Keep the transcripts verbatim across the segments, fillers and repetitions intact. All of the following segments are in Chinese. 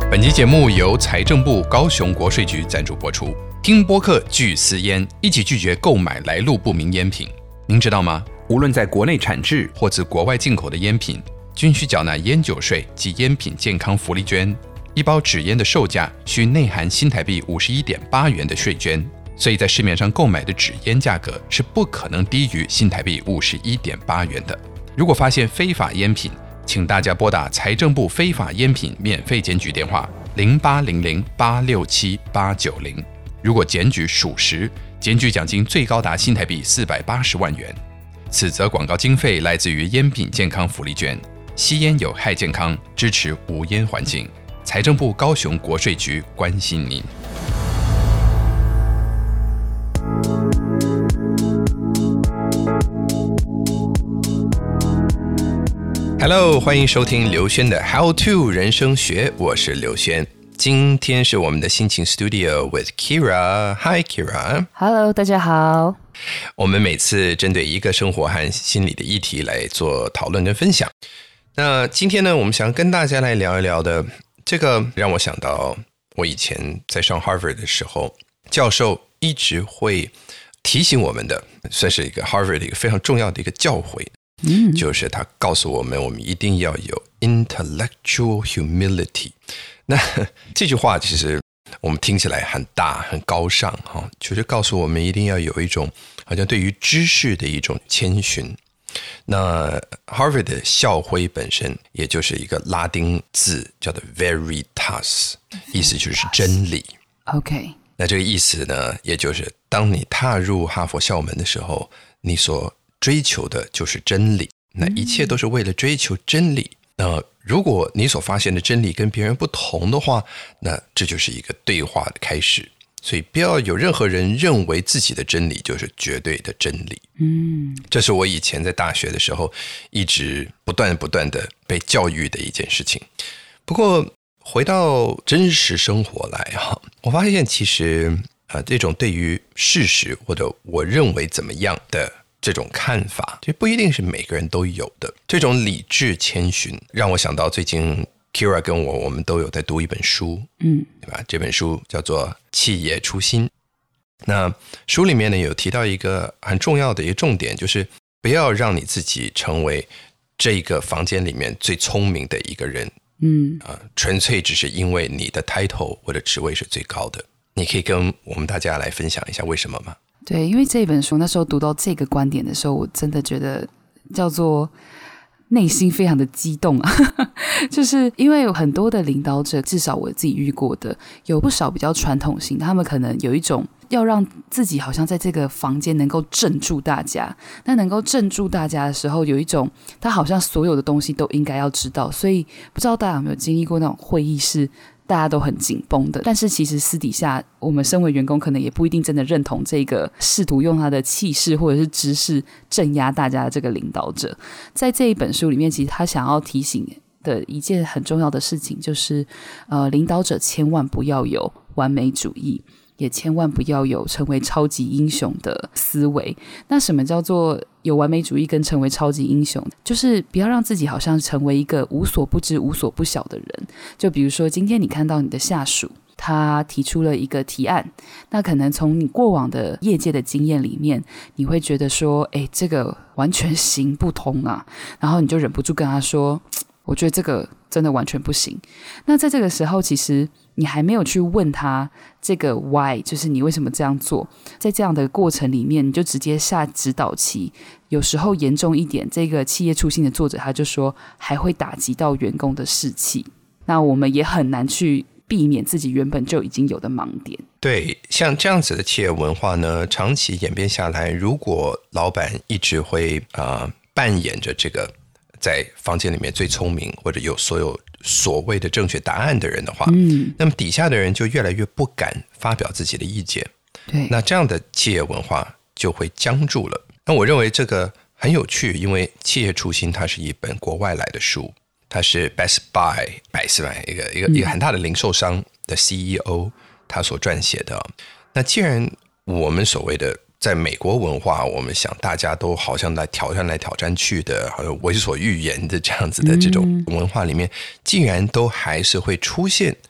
本期节目由财政部高雄国税局赞助播出。听播客拒私烟，一起拒绝购买来路不明烟品。您知道吗？无论在国内产制或自国外进口的烟品，均需缴纳烟酒税及烟品健康福利捐。一包纸烟的售价需内含新台币五十一点八元的税捐，所以在市面上购买的纸烟价格是不可能低于新台币五十一点八元的。如果发现非法烟品，请大家拨打财政部非法烟品免费检举电话零八零零八六七八九零。如果检举属实，检举奖金最高达新台币四百八十万元。此则广告经费来自于烟品健康福利捐。吸烟有害健康，支持无烟环境。财政部高雄国税局关心您。Hello， 欢迎收听刘轩的 How to 人生学，我是刘轩。今天是我们的心情 Studio with Kira。Hi Kira。Hello， 大家好。 我们每次针对一个生活和心理的议题来做讨论跟分享。那今天呢，我们想跟大家来聊一聊的，这个让我想到我以前在上 Harvard 的时候，教授一直会提醒我们的，算是一个 Harvard 的一个非常重要的一个教诲。嗯，就是他告诉我们，我们一定要有 intellectual humility。那这句话其实我们听起来很大很高尚，就是告诉我们一定要有一种好像对于知识的一种谦逊。那 Harvard 的校徽本身也就是一个拉丁字叫做 veritas， 意思就是真理。 OK， 那这个意思呢，也就是当你踏入哈佛校门的时候，你所追求的就是真理，那一切都是为了追求真理。那如果你所发现的真理跟别人不同的话，那这就是一个对话的开始。所以不要有任何人认为自己的真理就是绝对的真理。嗯，这是我以前在大学的时候一直不断不断的被教育的一件事情。不过回到真实生活来哈，我发现其实呃这种对于事实或者我认为怎么样的这种看法，就不一定是每个人都有的。这种理智谦逊让我想到最近 Kira 跟我我们都有在读一本书，嗯，对吧？这本书叫做《企业初心》。那书里面呢有提到一个很重要的一个重点，就是不要让你自己成为这个房间里面最聪明的一个人，嗯，啊，纯粹只是因为你的 title 或者职位是最高的。你可以跟我们大家来分享一下为什么吗？ 对，因为这本书那时候读到这个观点的时候，我真的觉得叫做内心非常的激动啊就是因为有很多的领导者，至少我自己遇过的，有不少比较传统型的，他们可能有一种要让自己好像在这个房间能够镇住大家，那能够镇住大家的时候，有一种他好像所有的东西都应该要知道。所以不知道大家有没有经历过那种会议室大家都很紧绷的，但是其实私底下我们身为员工可能也不一定真的认同这个试图用他的气势或者是知识镇压大家的这个领导者。在这一本书里面，其实他想要提醒的一件很重要的事情就是呃，领导者千万不要有完美主义，也千万不要有成为超级英雄的思维。那什么叫做有完美主义跟成为超级英雄？就是不要让自己好像成为一个无所不知无所不晓的人。就比如说今天你看到你的下属他提出了一个提案，那可能从你过往的业界的经验里面，你会觉得说诶，这个完全行不通啊，然后你就忍不住跟他说，我觉得这个真的完全不行。那在这个时候其实你还没有去问他这个 why， 就是你为什么这样做，在这样的过程里面你就直接下指导棋。有时候严重一点，这个企业初心的作者他就说还会打击到员工的士气，那我们也很难去避免自己原本就已经有的盲点。 对，像这样子的企业文化呢，长期演变下来，如果老板一直会、呃、扮演着这个在房间里面最聪明或者有所有所谓的正确答案的人的话、嗯、那么底下的人就越来越不敢发表自己的意见。 对， 那这样的企业文化就会僵住了。那我认为这个很有趣，因为企业初心它是一本国外来的书，它是 Best Buy 百事买一个一个一个很大的零售商的 C E O 他所撰写的。那既然我们所谓的在美国文化，我们想大家都好像来挑战来挑战去的，好像为所欲言的这样子的这种文化里面，既然都还是会出现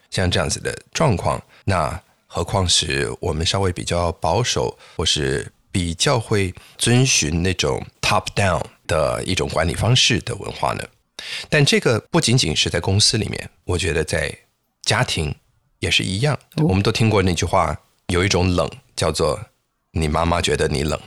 像这样子的状况，那何况是我们稍微比较保守，或是比较会遵循那种 top down 的一种管理方式的文化呢？但这个不仅仅是在公司里面，我觉得在家庭也是一样。哦、我们都听过那句话，有一种冷叫做你妈妈觉得你冷。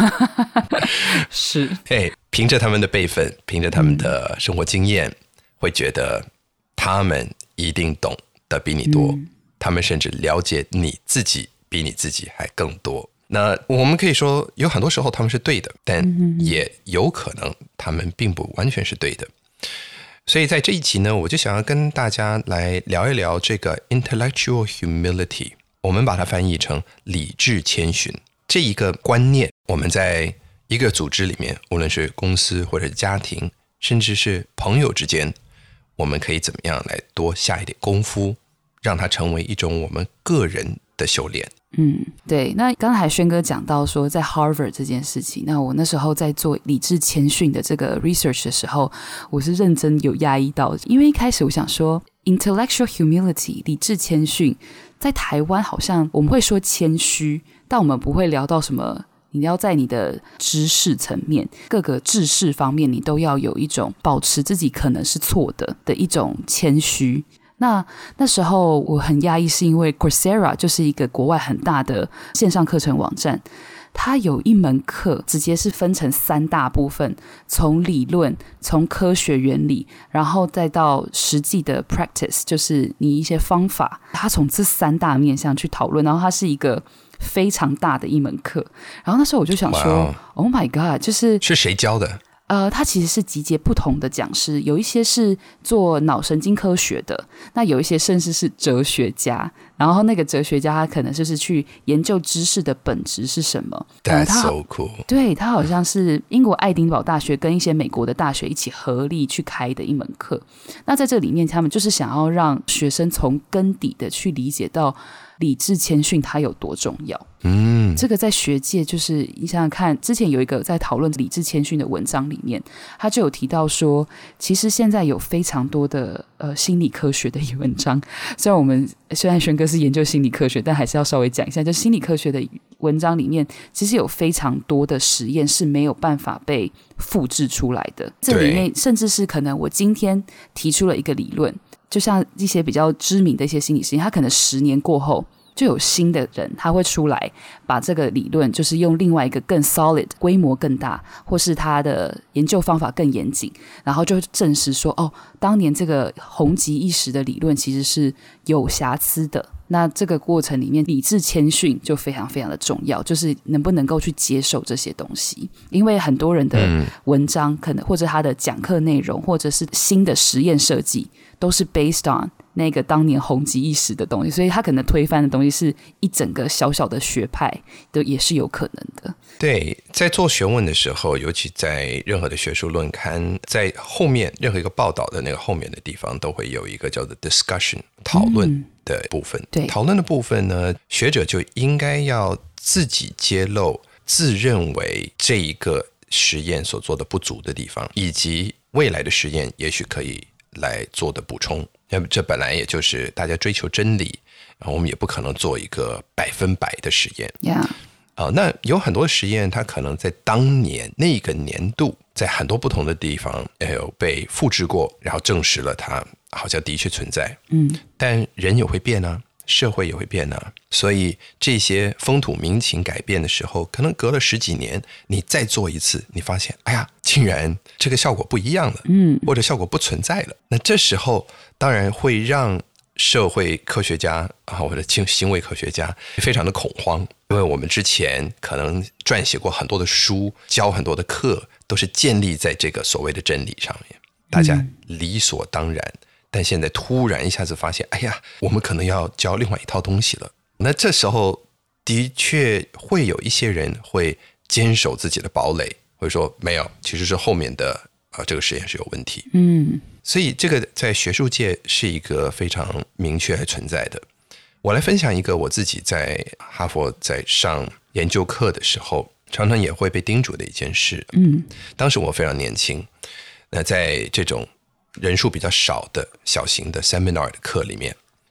是， 哎，凭着他们的辈分，凭着他们的生活经验，嗯、会觉得他们一定懂得比你多，嗯、他们甚至了解你自己比你自己还更多。那我们可以说有很多时候他们是对的，但也有可能他们并不完全是对的。所以在这一集呢，我就想要跟大家来聊一聊这个 intellectual humility， 我们把它翻译成理智谦逊。这一个观念，我们在一个组织里面，无论是公司或者家庭，甚至是朋友之间，我们可以怎么样来多下一点功夫，让它成为一种我们个人的修炼。 嗯，对。那刚才轩哥讲到说在 Harvard 这件事情，那我那时候在做理智谦逊的这个 research 的时候，我是认真有压抑到，因为一开始我想说 intellectual humility 理智谦逊，在台湾好像我们会说谦虚，但我们不会聊到什么你要在你的知识层面各个知识方面，你都要有一种保持自己可能是错的的一种谦虚。那那时候我很压抑，是因为 Coursera 就是一个国外很大的线上课程网站，它有一门课直接是分成三大部分，从理论，从科学原理，然后再到实际的 practice， 就是你一些方法，它从这三大面向去讨论，然后它是一个非常大的一门课。然后那时候我就想说 wow, Oh my god， 就是是谁教的？ 呃，它其实是集结不同的讲师，有一些是做脑神经科学的，那有一些甚至是哲学家，然后那个哲学家他可能就是去研究知识的本质是什么。 That's so cool。 对，他好像是英国爱丁堡大学跟一些美国的大学一起合力去开的一门课。那在这里面，他们就是想要让学生从根底的去理解到理智谦逊它有多重要。嗯，这个在学界就是你想想看，之前有一个在讨论理智谦逊的文章里面，他就有提到说，其实现在有非常多的呃心理科学的文章，虽然我们虽然轩哥是研究心理科学，但还是要稍微讲一下，就心理科学的文章里面，其实有非常多的实验是没有办法被复制出来的。这里面甚至是可能我今天提出了一个理论，就像一些比较知名的一些心理实验，它可能十年过后就有新的人他会出来把这个理论就是用另外一个更 solid 规模更大，或是他的研究方法更严谨，然后就证实说哦，当年这个红极一时的理论其实是有瑕疵的。那这个过程里面理智谦逊就非常非常的重要，就是能不能够去接受这些东西。因为很多人的文章可能或者他的讲课内容或者是新的实验设计都是 based on 那个当年红极一时的东西，所以他可能推翻的东西是一整个小小的学派的，也是有可能的。 对，在做学问的时候，尤其在任何的学术论刊，在后面任何一个报道的那个后面的地方都会有一个叫做 discussion 讨论的部分、嗯、对，讨论的部分呢，学者就应该要自己揭露自认为这一个实验所做的不足的地方，以及未来的实验也许可以来做的补充。这本来也就是大家追求真理，然后我们也不可能做一个百分百的实验。 Yeah. 呃、那有很多实验它可能在当年那个年度在很多不同的地方有被复制过，然后证实了它好像的确存在。嗯，但人也会变啊，社会也会变啊，所以这些风土民情改变的时候，可能隔了十几年你再做一次，你发现哎呀，竟然这个效果不一样了，嗯，或者效果不存在了。那这时候当然会让社会科学家啊，或者行为科学家非常的恐慌，因为我们之前可能撰写过很多的书，教很多的课，都是建立在这个所谓的真理上面，大家理所当然、嗯、但现在突然一下子发现，哎呀，我们可能要教另外一套东西了。那这时候的确会有一些人会坚守自己的堡垒，会说没有，其实是后面的、呃、这个实验是有问题。嗯，所以这个在学术界是一个非常明确存在的。我来分享一个我自己在哈佛在上研究课的时候常常也会被叮嘱的一件事。嗯，当时我非常年轻，那在这种人数比较少的小型的 seminar 的课里面，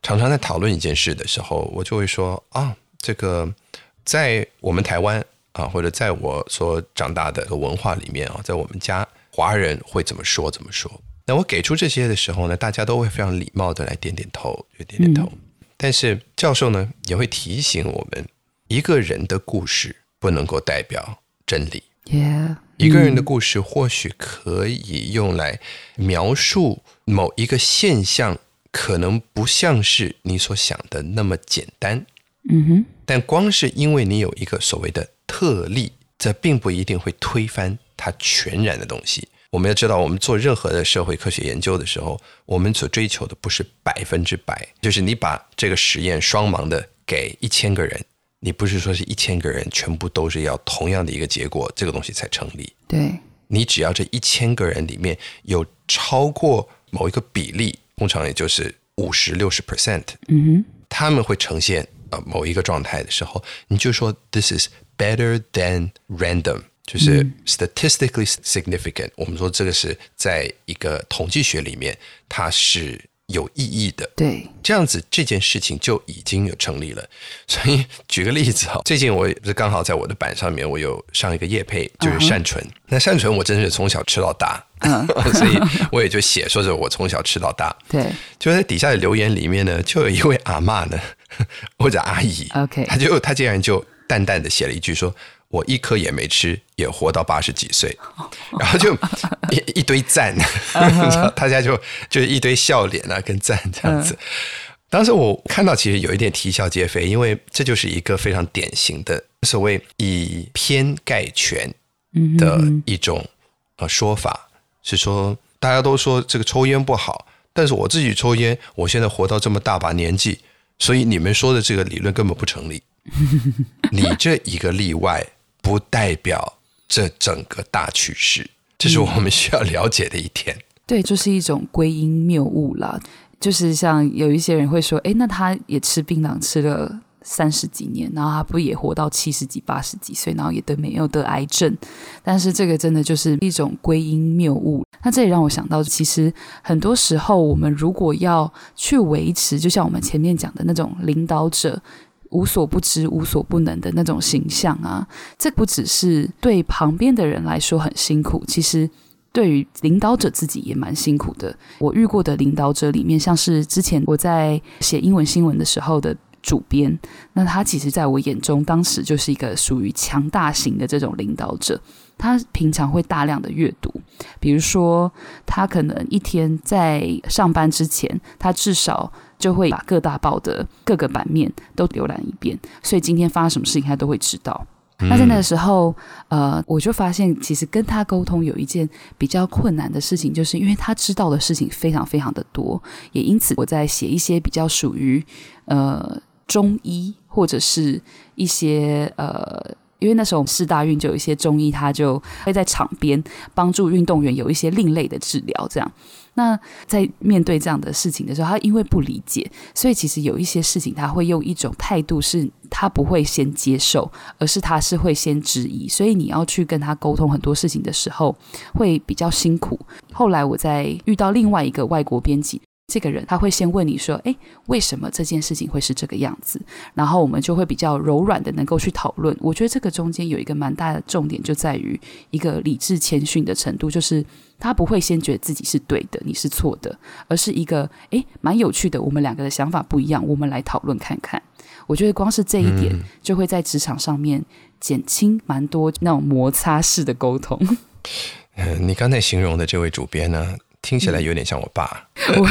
常常在讨论一件事的时候，我就会说啊，这个在我们台湾啊，或者在我所长大的文化里面啊，在我们家华人会怎么说怎么说。那我给出这些的时候呢，大家都会非常礼貌的来点点头，就点点头。嗯、但是教授呢也会提醒我们，一个人的故事不能够代表真理。 Yeah, 一个人的故事或许可以用来描述某一个现象，可能不像是你所想的那么简单。 嗯哼， 但光是因为你有一个所谓的特例，这并不一定会推翻它全然的东西。我们要知道，我们做任何的社会科学研究的时候，我们所追求的不是百分之百，就是你把这个实验双盲的给一千个人，你不是说是一千个人全部都是要同样的一个结果，这个东西才成立。 对， 你只要这一千个人里面有超过某一个比例，通常也就是五十六十 percent， 嗯哼， 他们会呈现、呃、某一个状态的时候，你就说 this is better than random， 就是 statistically significant、嗯、我们说这个是在一个统计学里面它是有意义的。 对， 这样子这件事情就已经有成立了。所以举个例子、哦、最近我刚好在我的板上面我有上一个业配，就是善存、uh-huh. 那善存我真是从小吃到大、uh-huh. 所以我也就写说着我从小吃到大。 对， 就在底下的留言里面呢，就有一位阿嬷呢或者阿姨、 okay. 她就她竟然就淡淡的写了一句说，我一颗也没吃也活到八十几岁，然后就 一, 一堆赞uh-huh. 大家就就一堆笑脸啊跟赞这样子、uh-huh. 当时我看到其实有一点啼笑皆非，因为这就是一个非常典型的所谓以偏概全的一种、呃、说法，是说大家都说这个抽烟不好，但是我自己抽烟，我现在活到这么大把年纪，所以你们说的这个理论根本不成立。你这一个例外不代表这整个大趋势，这是我们需要了解的一点、嗯、 对，就是一种归因谬误啦。就是像有一些人会说，诶，那他也吃槟榔吃了三十几年，然后他不也活到七十几八十几岁，然后也都没有得癌症，但是这个真的就是一种归因谬误。那这也让我想到，其实很多时候我们如果要去维持，就像我们前面讲的那种领导者无所不知无所不能的那种形象啊，这不只是对旁边的人来说很辛苦，其实对于领导者自己也蛮辛苦的。我遇过的领导者里面，像是之前我在写英文新闻的时候的主编，那他其实在我眼中当时就是一个属于强大型的这种领导者。他平常会大量的阅读，比如说他可能一天在上班之前，他至少就会把各大报的各个版面都浏览一遍，所以今天发生什么事情他都会知道。那在那个时候呃，我就发现其实跟他沟通有一件比较困难的事情，就是因为他知道的事情非常非常的多，也因此我在写一些比较属于呃中医或者是一些呃因为那时候世大运就有一些中医，他就会在场边帮助运动员有一些另类的治疗这样。那在面对这样的事情的时候，他因为不理解，所以其实有一些事情他会用一种态度是他不会先接受，而是他是会先质疑，所以你要去跟他沟通很多事情的时候会比较辛苦。后来我在遇到另外一个外国编辑，这个人他会先问你说，诶，为什么这件事情会是这个样子，然后我们就会比较柔软的能够去讨论。我觉得这个中间有一个蛮大的重点，就在于一个理智谦逊的程度，就是他不会先觉得自己是对的你是错的，而是一个诶蛮有趣的，我们两个的想法不一样，我们来讨论看看。我觉得光是这一点就会在职场上面减轻蛮多那种摩擦式的沟通。 呃、你刚才形容的这位主编呢，听起来有点像我爸。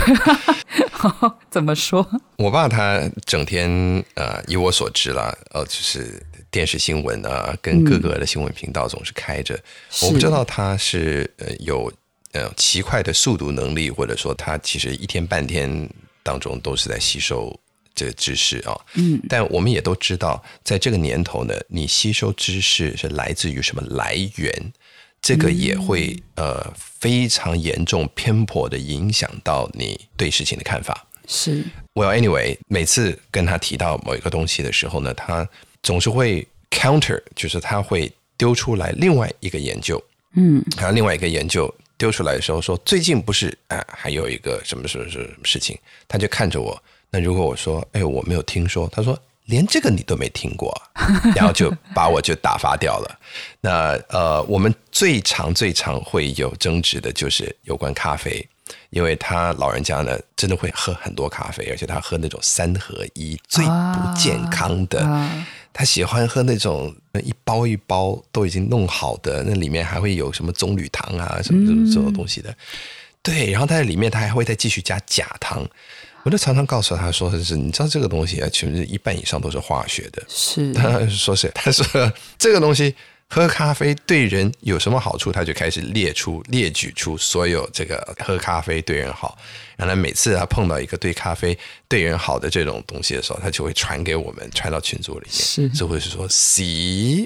怎么说？ 我爸他整天呃，以我所知啦，呃，就是电视新闻啊，跟各个的新闻频道总是开着。嗯、我不知道他是呃有呃奇快的速读能力，或者说他其实一天半天当中都是在吸收这个知识啊。嗯，但我们也都知道，在这个年头呢，你吸收知识是来自于什么来源？这个也会、嗯、呃非常严重偏颇的影响到你对事情的看法。 是 Well anyway， 每次跟他提到某一个东西的时候呢，他总是会 counter， 就是他会丢出来另外一个研究，嗯，然后另外一个研究丢出来的时候说，最近不是、啊、还有一个什么什么什么事情，他就看着我， 那如果我说哎，我没有听说，他说连这个你都没听过、啊、然后就把我就打发掉了。那呃，我们最常最常会有争执的就是有关咖啡，因为他老人家呢真的会喝很多咖啡，而且他喝那种三合一最不健康的、啊、他喜欢喝那种一包一包都已经弄好的，那里面还会有什么棕榈糖啊什么这种这种东西的、嗯、对，然后他在里面他还会再继续加假糖。我就常常告诉他说是你知道这个东西啊，其实一半以上都是化学的。 是， 他说是，他说这个东西喝咖啡对人有什么好处，他就开始列出列举出所有这个喝咖啡对人好。然后每次他碰到一个对咖啡对人好的这种东西的时候，他就会传给我们，传到群组里面，是，就会是说 see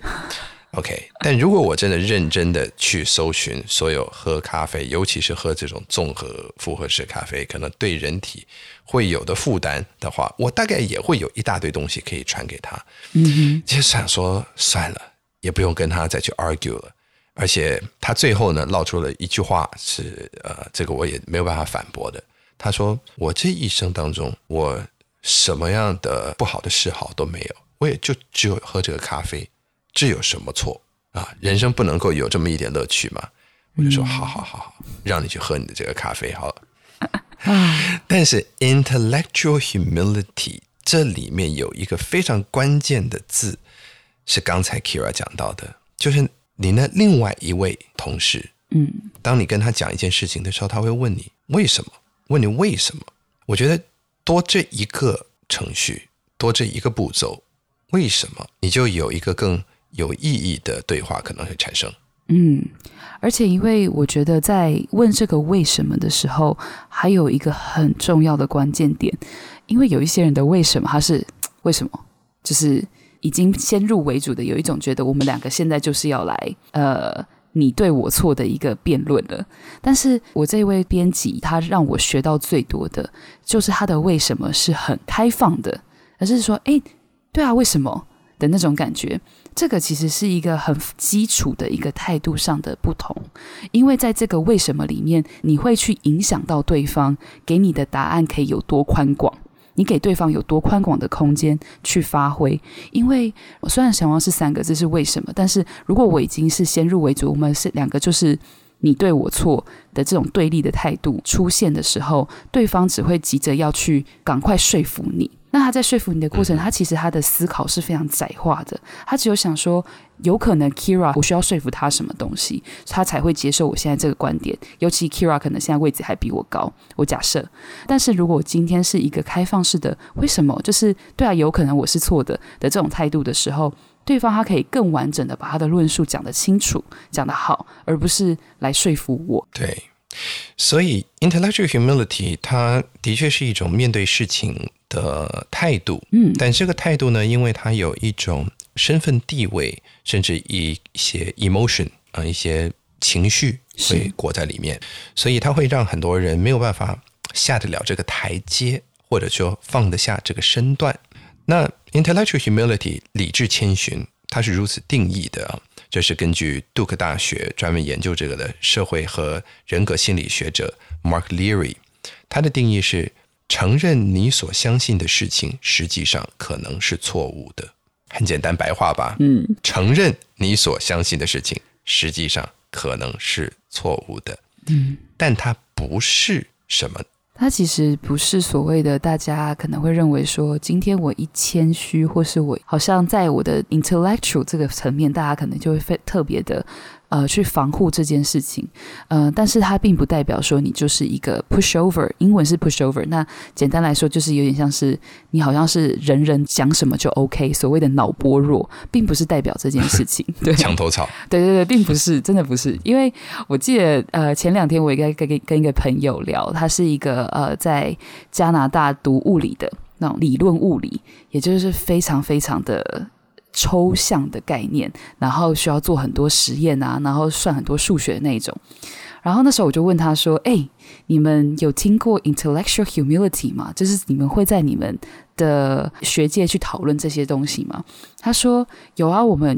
OK。 但如果我真的认真的去搜寻所有喝咖啡，尤其是喝这种综合复合式咖啡可能对人体会有的负担的话，我大概也会有一大堆东西可以传给他。嗯，就想说算了，也不用跟他再去 argue 了。而且他最后呢唠出了一句话是呃，这个我也没有办法反驳的。他说我这一生当中我什么样的不好的嗜好都没有，我也就只有喝这个咖啡，这有什么错啊？人生不能够有这么一点乐趣吗？我就说好好好好，让你去喝你的这个咖啡好了。但是 intellectual humility 这里面有一个非常关键的字，是刚才 Kira 讲到的，就是你那另外一位同事，嗯，当你跟他讲一件事情的时候，他会问你为什么，问你为什么。我觉得多这一个程序，多这一个步骤，为什么，你就有一个更有意义的对话可能会产生。 嗯，而且因为我觉得在问这个为什么的时候，还有一个很重要的关键点，因为有一些人的为什么他是为什么，就是已经先入为主的有一种觉得我们两个现在就是要来呃你对我错的一个辩论了。但是我这位编辑他让我学到最多的就是他的为什么是很开放的，而是说诶对啊为什么的那种感觉。这个其实是一个很基础的一个态度上的不同，因为在这个为什么里面，你会去影响到对方给你的答案可以有多宽广，你给对方有多宽广的空间去发挥。因为我虽然想要是三个字是为什么，但是如果我已经是先入为主，我们是两个就是你对我错的这种对立的态度出现的时候，对方只会急着要去赶快说服你。那他在说服你的过程，他其实他的思考是非常窄化的，他只有想说有可能 Kira 我需要说服他什么东西他才会接受我现在这个观点，尤其 Kira 可能现在位置还比我高，我假设。但是如果我今天是一个开放式的为什么，就是对啊有可能我是错的的这种态度的时候，对方他可以更完整的把他的论述讲得清楚讲得好，而不是来说服我。 对，所以 intellectual humility 它的确是一种面对事情的态度，嗯，但这个态度呢，因为它有一种身份地位，甚至一些 emotion、呃、一些情绪会裹在里面，所以它会让很多人没有办法下得了这个台阶，或者说放得下这个身段。那 intellectual humility 理智谦逊，它是如此定义的，这是根据杜克大学专门研究这个的社会和人格心理学者 Mark Leary， 他的定义是承认你所相信的事情实际上可能是错误的。很简单白话吧，嗯，承认你所相信的事情实际上可能是错误的，嗯，但它不是什么， 它其实不是所谓的大家可能会认为说今天我一谦虚，或是我好像在我的 intellectual 这个层面，大家可能就会特别的呃去防护这件事情，呃，但是它并不代表说你就是一个 pushover， 英文是 pushover， 那简单来说就是有点像是你好像是人人讲什么就 OK， 所谓的脑波弱，并不是代表这件事情，对， 墙头草， 对对对，并不是，真的不是。因为我记得呃前两天我也跟跟跟一个朋友聊，他是一个呃在加拿大读物理的那种理论物理，也就是非常非常的抽象的概念，然后需要做很多实验啊，然后算很多数学的那种。然后那时候我就问他说，哎，你们有听过 intellectual humility 吗？就是你们会在你们的学界去讨论这些东西吗？他说有啊，我们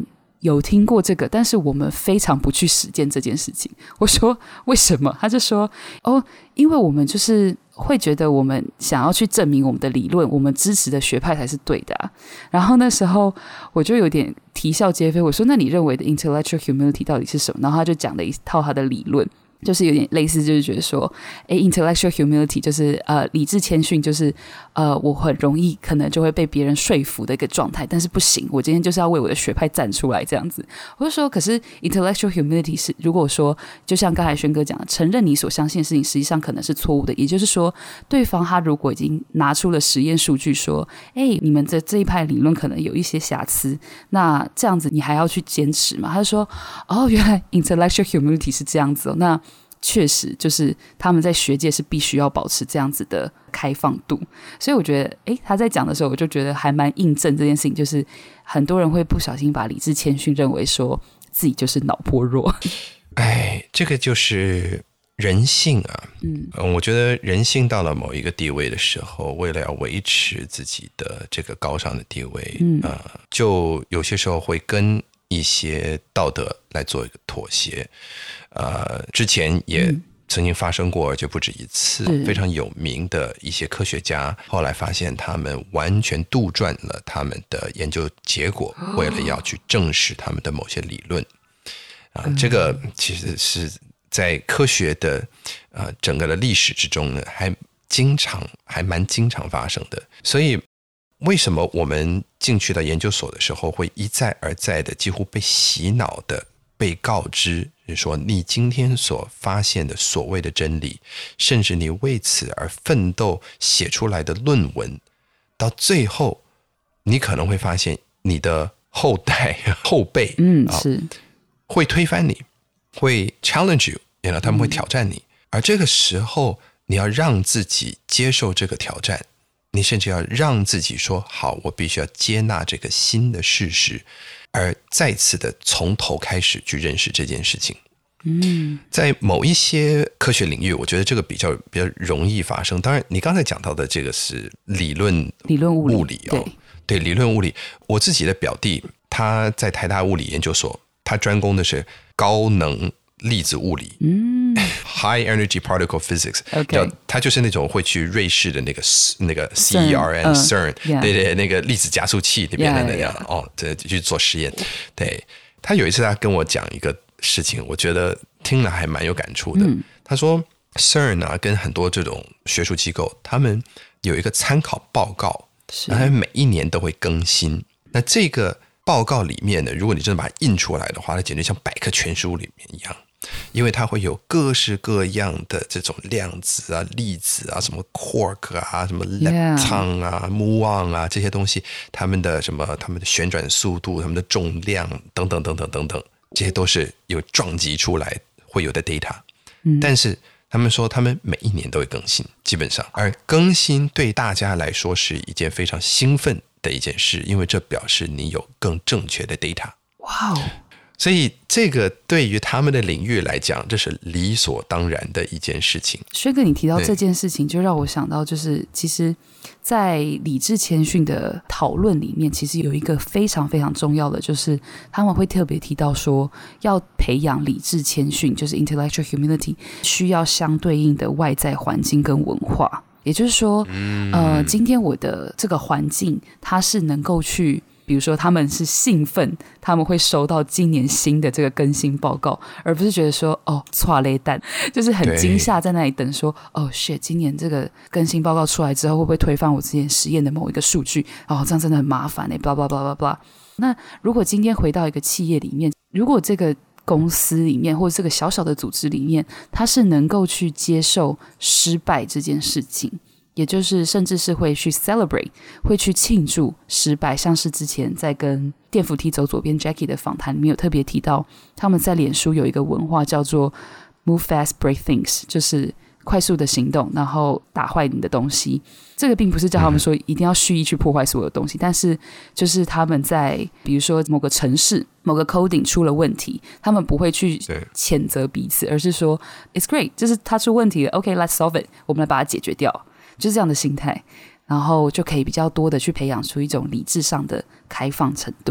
有听过这个，但是我们非常不去实践这件事情。我说为什么？他就说哦，因为我们就是会觉得我们想要去证明我们的理论，我们支持的学派才是对的啊。然后那时候我就有点啼笑皆非，我说那你认为的 intellectual humility 到底是什么？然后他就讲了一套他的理论，就是有点类似，就是觉得说，哎 ，intellectual humility 就是呃理智谦逊，就是呃我很容易可能就会被别人说服的一个状态，但是不行，我今天就是要为我的学派站出来这样子。我就说，可是 intellectual humility 是如果说，就像刚才轩哥讲的，承认你所相信的事情实际上可能是错误的，也就是说，对方他如果已经拿出了实验数据说，哎，你们的这一派理论可能有一些瑕疵，那这样子你还要去坚持吗？他就说，哦，原来 intellectual humility 是这样子哦，那确实就是他们在学界是必须要保持这样子的开放度，所以我觉得诶他在讲的时候我就觉得还蛮印证这件事情，就是很多人会不小心把理智谦逊认为说自己就是脑波弱。 哎，这个就是人性啊。嗯，我觉得人性到了某一个地位的时候，为了要维持自己的这个高尚的地位，嗯、呃，就有些时候会跟一些道德来做一个妥协。呃，之前也曾经发生过，而且不止一次，非常有名的一些科学家，后来发现他们完全杜撰了他们的研究结果，为了要去证实他们的某些理论。啊、呃，这个其实是在科学的呃整个的历史之中呢，还经常还蛮经常发生的。所以为什么我们进去到研究所的时候，会一再而再的几乎被洗脑的被告知，就是说你今天所发现的所谓的真理，甚至你为此而奋斗写出来的论文，到最后你可能会发现你的后代后辈， 嗯，是会推翻你，会 challenge you， you know， 他们会挑战你、嗯、而这个时候你要让自己接受这个挑战，你甚至要让自己说好，我必须要接纳这个新的事实，而再次的从头开始去认识这件事情。嗯，在某一些科学领域，我觉得这个比较比较容易发生。当然，你刚才讲到的这个是理论理论物理， 物理哦，对，对理论物理。我自己的表弟他在台大物理研究所，他专攻的是高能粒子物理，嗯 ，High Energy Particle Physics，OK， 他就是那种会去瑞士的那个那个 C E R N C E R N，、uh, 对对，那个粒子加速器那边的那样 yeah, yeah. 哦，对，去做实验。对，他有一次他跟我讲一个事情，我觉得听了还蛮有感触的。嗯、他说 C E R N 啊，跟很多这种学术机构，他们有一个参考报告，他们每一年都会更新。那这个报告里面呢，如果你真的把它印出来的话，它简直像百科全书里面一样，因为它会有各式各样的这种量子啊、粒子啊、什么 quark 啊、什么 lepton 啊、muon 啊这些东西，它们的什么、它们的旋转速度、它们的重量等等等等等等，这些都是有撞击出来会有的 data、嗯、但是他们说他们每一年都会更新，基本上，而更新对大家来说是一件非常兴奋的一件事，因为这表示你有更正确的 data。 哇哦！所以这个对于他们的领域来讲，这是理所当然的一件事情。 薛哥，你提到这件事情就让我想到，就是其实在理智谦逊的讨论里面，其实有一个非常非常重要的，就是他们会特别提到说，要培养理智谦逊，就是 intellectual humility， 需要相对应的外在环境跟文化。也就是说，呃，今天我的这个环境，它是能够去，比如说他们是兴奋，他们会收到今年新的这个更新报告，而不是觉得说，哦，剉咧蛋，就是很惊吓在那里等说，哦 shit， 今年这个更新报告出来之后，会不会推翻我之前实验的某一个数据？哦，这样真的很麻烦哎 ，blah blah blah blah blah。那如果今天回到一个企业里面，如果这个公司里面或者这个小小的组织里面，它是能够去接受失败这件事情，也就是甚至是会去 celebrate， 会去庆祝失败。像是之前在跟电扶梯走左边 Jackie 的访谈里面有特别提到，他们在脸书有一个文化叫做 move fast break things， 就是快速的行动然后打坏你的东西。这个并不是叫他们说一定要蓄意去破坏所有东西，但是就是他们在比如说某个程式某个 coding 出了问题，他们不会去谴责彼此，而是说 it's great， 就是他出问题了 OK let's solve it， 我们来把它解决掉，就是这样的心态，然后就可以比较多的去培养出一种理智上的开放程度。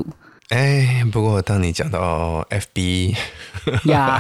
哎，不过当你讲到 F B， 呀、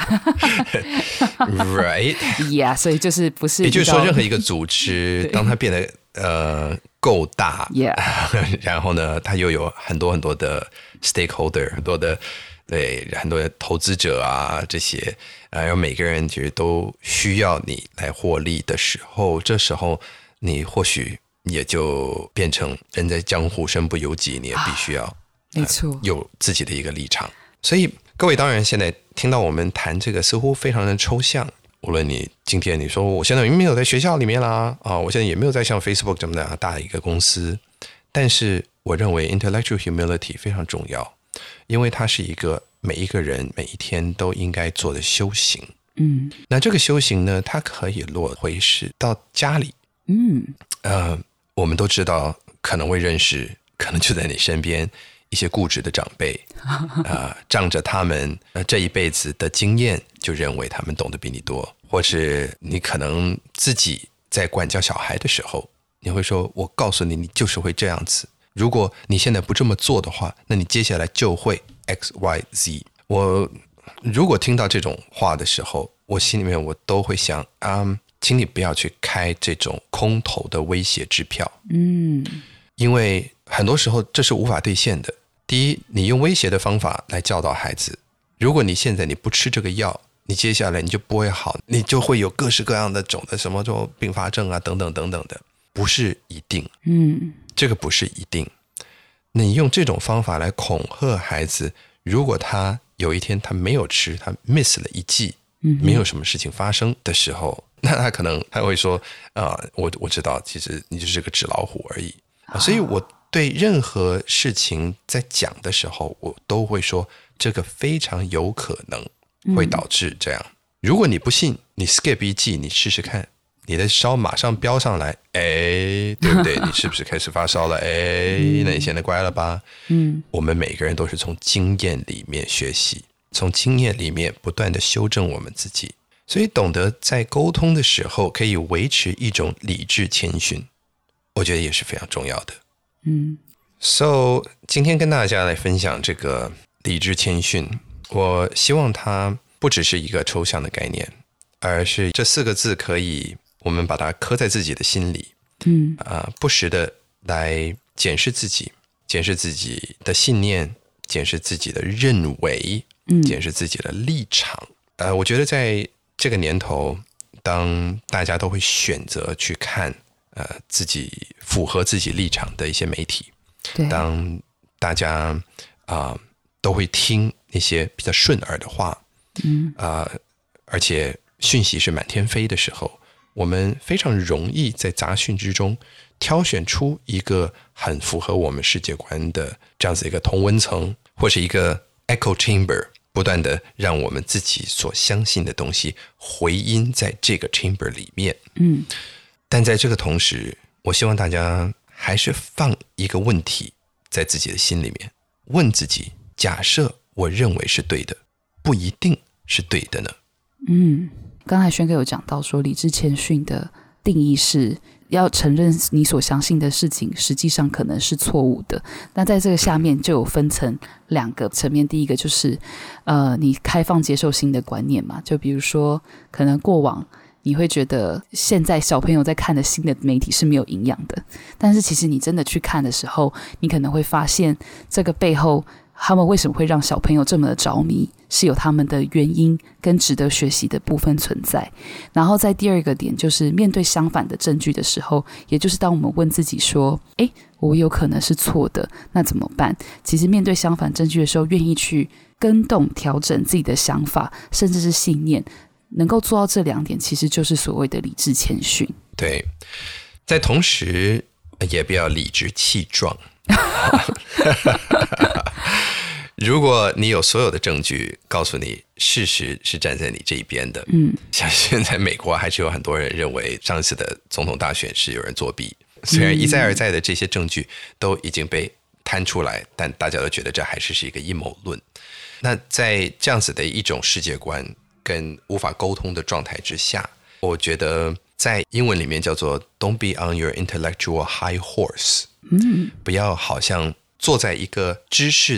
right， yeah, 所以就是不是， 也就是说，任何一个组织，当它变得呃够大， yeah. 然后呢，它又有很多很多的 stakeholder， 很多的对很多的投资者啊，这些，然后每个人其实都需要你来获利的时候，这时候你或许也就变成人在江湖身不由己，你也必须要。啊没错、 呃，有自己的一个立场，所以各位当然现在听到我们谈这个似乎非常的抽象。无论你今天你说我现在没有在学校里面啦，啊，我现在也没有在像 Facebook 这么大的一个公司，但是我认为 intellectual humility 非常重要，因为它是一个每一个人每一天都应该做的修行。 嗯， 那这个修行呢，它可以落回是到家里。 嗯， 呃，我们都知道可能会认识，可能就在你身边。一些固执的长辈，呃，仗着他们呃这一辈子的经验，就认为他们懂得比你多，或是你可能自己在管教小孩的时候，你会说：“我告诉你，你就是会这样子。如果你现在不这么做的话，那你接下来就会 X Y Z。”我如果听到这种话的时候，我心里面我都会想啊、嗯，请你不要去开这种空头的威胁支票。 嗯， 因为很多时候这是无法兑现的。第一，你用威胁的方法来教导孩子，如果你现在你不吃这个药，你接下来你就不会好，你就会有各式各样的种的什么种并发症啊等等等等的，不是一定。 嗯， 这个不是一定。你用这种方法来恐吓孩子，如果他有一天他没有吃，他 miss 了一剂，没有什么事情发生的时候，那他可能他会说啊、呃，我我知道，其实你就是个纸老虎而已。啊、所以我对任何事情在讲的时候，我都会说这个非常有可能会导致这样。嗯、如果你不信，你 skip 一剂，你试试看，你的烧马上飙上来，哎，对不对？你是不是开始发烧了？哎，那你现在乖了吧？嗯，我们每个人都是从经验里面学习，从经验里面不断的修正我们自己，所以懂得在沟通的时候可以维持一种理智谦逊，我觉得也是非常重要的。嗯 ，So 今天跟大家来分享这个理智谦逊，我希望它不只是一个抽象的概念，而是这四个字可以我们把它刻在自己的心里，嗯啊、呃，不时的来检视自己，检视自己的信念，检视自己的认为，嗯，检视自己的立场。呃，我觉得在这个年头，当大家都会选择去看。呃，自己符合自己立场的一些媒体，当大家啊、呃、都会听一些比较顺耳的话，嗯啊、呃，而且讯息是满天飞的时候，我们非常容易在杂讯之中挑选出一个很符合我们世界观的这样子一个同温层，或是一个 echo chamber， 不断的让我们自己所相信的东西回音在这个 chamber 里面，嗯。但在这个同时，我希望大家还是放一个问题在自己的心里面，问自己：假设我认为是对的，不一定是对的呢？嗯， 刚才轩哥有讲到说，理智谦逊的定义是要承认你所相信的事情实际上可能是错误的。那在这个下面就有分成两个层面，第一个就是呃，你开放接受新的观念嘛，就比如说可能过往。你会觉得现在小朋友在看的新的媒体是没有营养的，但是其实你真的去看的时候，你可能会发现这个背后他们为什么会让小朋友这么的着迷，是有他们的原因跟值得学习的部分存在。然后在第二个点，就是面对相反的证据的时候，也就是当我们问自己说，诶，我有可能是错的，那怎么办？其实面对相反证据的时候，愿意去更动调整自己的想法，甚至是信念，能够做到这两点，其实就是所谓的理智谦逊。 对，在同时也不要理直气壮。如果你有所有的证据告诉你事实是站在你这一边的，嗯，像现在美国还是有很多人认为上次的总统大选是有人作弊，虽然一再而再的这些证据都已经被摊出来，但大家都觉得这还是是一个阴谋论。那在这样子的一种世界观跟无法沟通的状态之下，我觉得在英文里面叫做 Don't be on your intellectual high horse，嗯，不要好像坐在一个知识的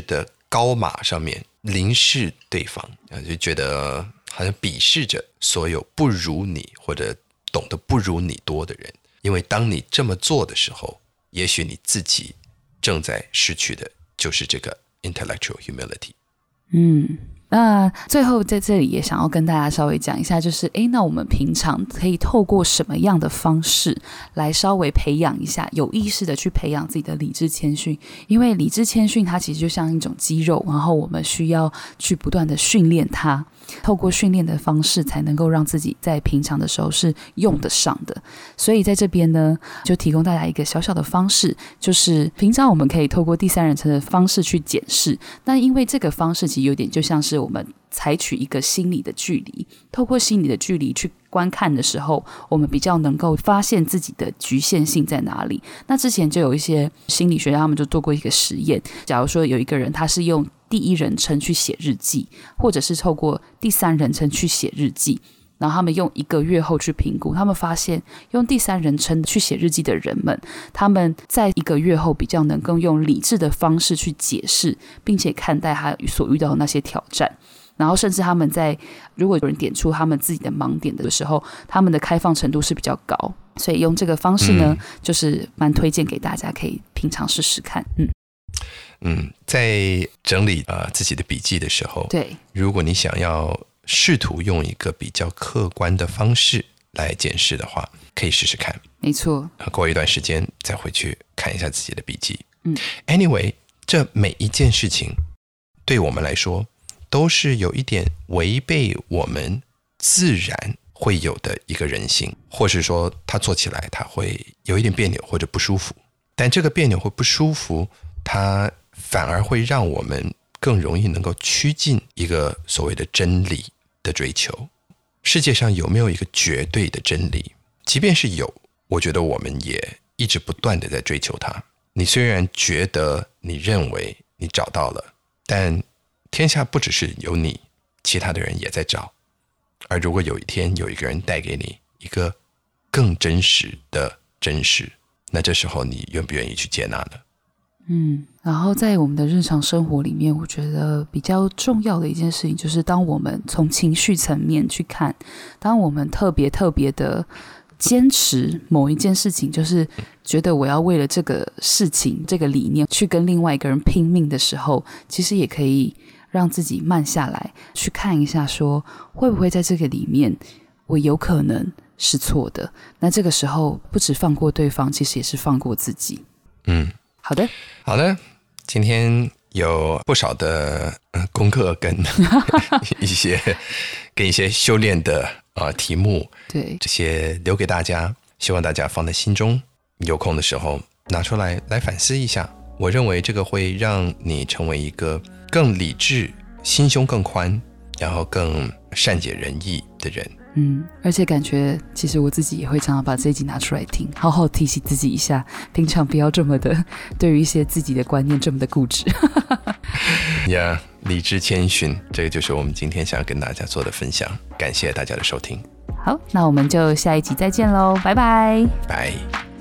高马上面凌视对方，就觉得好像鄙视着所有不如你或者懂得不如你多的人。因为当你这么做的时候，也许你自己正在失去的就是这个 intellectual humility。 嗯，那最后在这里也想要跟大家稍微讲一下，就是诶，那我们平常可以透过什么样的方式来稍微培养一下，有意识的去培养自己的理智谦逊。因为理智谦逊它其实就像一种肌肉，然后我们需要去不断的训练它，透过训练的方式才能够让自己在平常的时候是用得上的。所以在这边呢，就提供大家一个小小的方式，就是平常我们可以透过第三人称的方式去检视。那因为这个方式其实有点就像是我们采取一个心理的距离，透过心理的距离去观看的时候，我们比较能够发现自己的局限性在哪里。那之前就有一些心理学家他们就做过一个实验，假如说有一个人他是用第一人称去写日记，或者是透过第三人称去写日记，然后他们用一个月后去评估，他们发现用第三人称去写日记的人们，他们在一个月后比较能够用理智的方式去解释并且看待他所遇到的那些挑战。然后甚至他们在如果有人点出他们自己的盲点的时候，他们的开放程度是比较高。所以用这个方式呢、嗯、就是蛮推荐给大家可以平常试试看。嗯嗯，在整理、呃、自己的笔记的时候， 对， 如果你想要试图用一个比较客观的方式来检视的话，可以试试看。 没错， 过一段时间再回去看一下自己的笔记。 嗯 Anyway， 这每一件事情对我们来说都是有一点违背我们自然会有的一个人性，或是说它做起来它会有一点别扭或者不舒服。但这个别扭或不舒服，它反而会让我们更容易能够趋近一个所谓的真理的追求。世界上有没有一个绝对的真理？即便是有，我觉得我们也一直不断的在追求它。你虽然觉得你认为你找到了，但天下不只是有你，其他的人也在找。而如果有一天有一个人带给你一个更真实的真实，那这时候你愿不愿意去接纳呢？ 嗯，然后在我们的日常生活里面，我觉得比较重要的一件事情就是当我们从情绪层面去看，当我们特别特别的坚持某一件事情，就是觉得我要为了这个事情这个理念去跟另外一个人拼命的时候，其实也可以让自己慢下来去看一下说会不会在这个里面我有可能是错的。那这个时候不只放过对方，其实也是放过自己。 嗯， 好的好的，今天有不少的、呃、功课跟一些跟一些修炼的、呃、题目， 对， 这些留给大家，希望大家放在心中，有空的时候拿出来来反思一下。我认为这个会让你成为一个更理智、心胸更宽，然后更善解人意的人。 嗯，而且感觉其实我自己也会常常把这一集拿出来听，好好提醒自己一下，平常不要这么的对于一些自己的观念这么的固执。 呀、yeah, 理智谦逊，这个就是我们今天想要跟大家做的分享。感谢大家的收听。 好，那我们就下一集再见喽，拜拜。 拜。